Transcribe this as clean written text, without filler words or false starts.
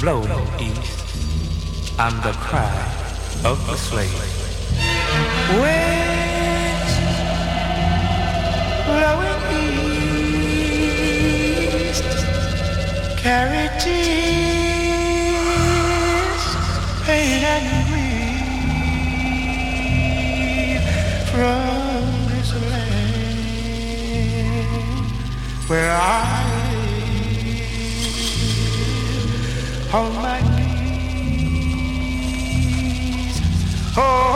blowing east, and the cry of the slave. Winds blowing east, carry tears, pain and grief from this land where I live on my knees. Oh,